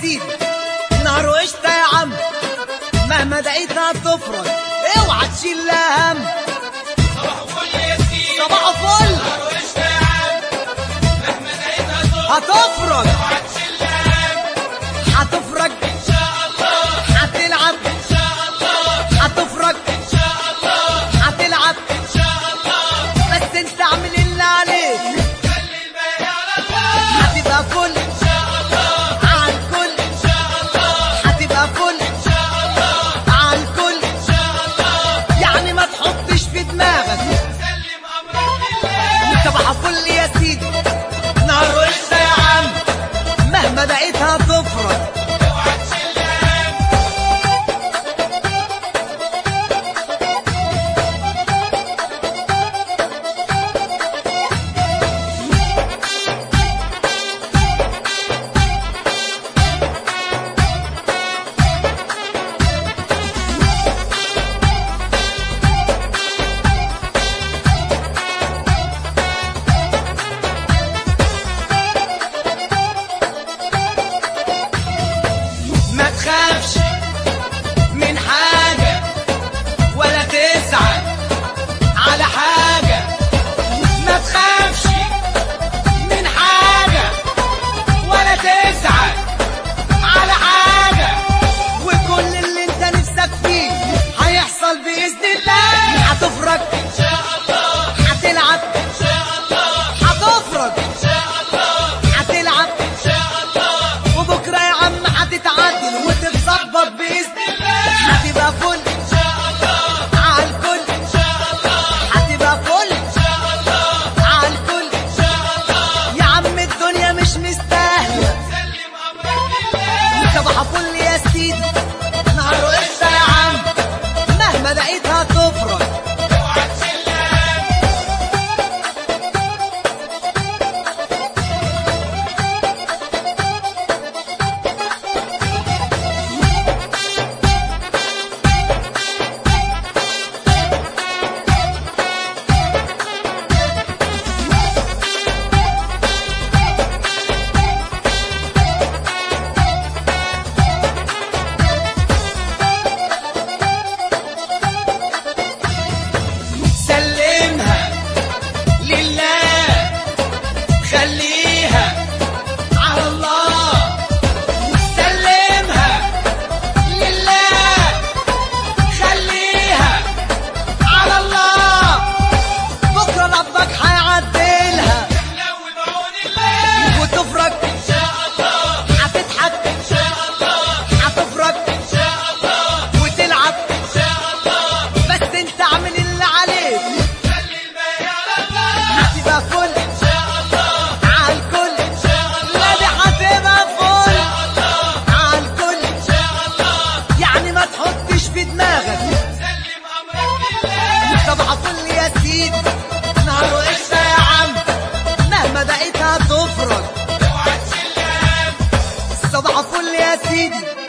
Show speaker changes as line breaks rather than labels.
سيدي نهار وقشطة يا عم، مهما دقيتها تفرج اوعى تشيل لها هم.
صباح فل يا سيدي،
صباح فل
نهار وقشطة يا عم، مهما دقيتها
هتفرج
اوعى تشيل لها هم.
هتفرج
ان شاء الله،
هتلعب
ان شاء الله،
هتفرج
ان شاء الله،
هتلعب
ان شاء الله.
بس انت اعمل اللي عليك،
خلي الباقي على الله.
هتبقى فل
ان شاء الله،
على الكل،
ان شاء الله،
هتبقى فل
ان شاء الله،
على الكل.
ان شاء الله.
يعني ما تحطش في دماغك
سلم امرك لله.
صباح فل يا سيدي نهار وقشطة يا عم، مهما دقيتها تفرج
اوعى تشيل لها هم.
ما تخافش من حاجة ولا تزعل على حاجة، ما تخافش من حاجة ولا تزعل على حاجة، وكل اللي انت نفسك فيه هيحصل بإذن الله. هتفرج
ان شاء الله،
هتلعب
ان شاء الله،
هتفرج
ان شاء الله،
هتلعب
ان شاء الله.
وبكرة يا عم هتتعدل وتتظبط بإذن الله. هتبقى فل
ان شاء الله،
على الكل،
ان شاء الله،
هتبقى فل
ان شاء الله،
على الكل.
ان شاء الله.
يا عم الدنيا مش مستاهلة،
سلم امرك لله.
صباح فل يا سيدي نهار وقشطة يا عم، مهما دقيتها تفرج
اوعى تشيل لها هم.
سلمها لله، خليها على الله. سلمها لله، خليها على الله. بكرة ربك هيعدلها
لو بعون الله.
وتفرج
ان شاء الله،
هتضحك
ان شاء الله،
هتفرج
ان شاء الله،
وتلعب
ان شاء الله.
بس انت اعمل اللي عليك.
خلي الباقي على الله.
هتبقى فل
ان شاء الله،
على الكل،
ان شاء الله،
لا دي هتبقى
ان
فل
شاء الله،
على الكل.
ان شاء الله.
يعني ما تحطش في دماغك
سلم امرك لله.
صباح فل يا سيدي نهار وقشطة يا عم، مهما دقيتها تفرج
اوعى تشيل لها هم.
صباح فل يا سيدي